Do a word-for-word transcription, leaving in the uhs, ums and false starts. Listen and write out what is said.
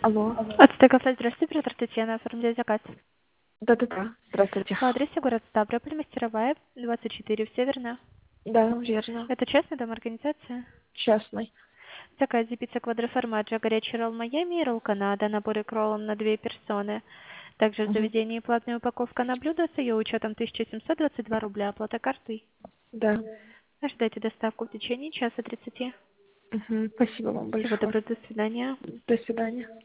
Алло. От Стекофлай, здравствуйте, оператор Татьяна, оформляю заказ. Да-да-да. Здравствуйте. По адресу город Ставрополь, Мастеровая, двадцать четыре, в Северная. Да, верно. Это частная домоорганизация? Частный. Заказ пицца квадроформаджо, горячий ролл Майами и ролл Канада, набор икроллом на две персоны. Также в Угу. заведении платная упаковка на блюдо с ее учетом тысяча семьсот двадцать два рубля, оплата картой. Да. Ожидайте доставку в течение часа тридцати. Угу. Спасибо вам Всего большое. доброго, до свидания. До свидания.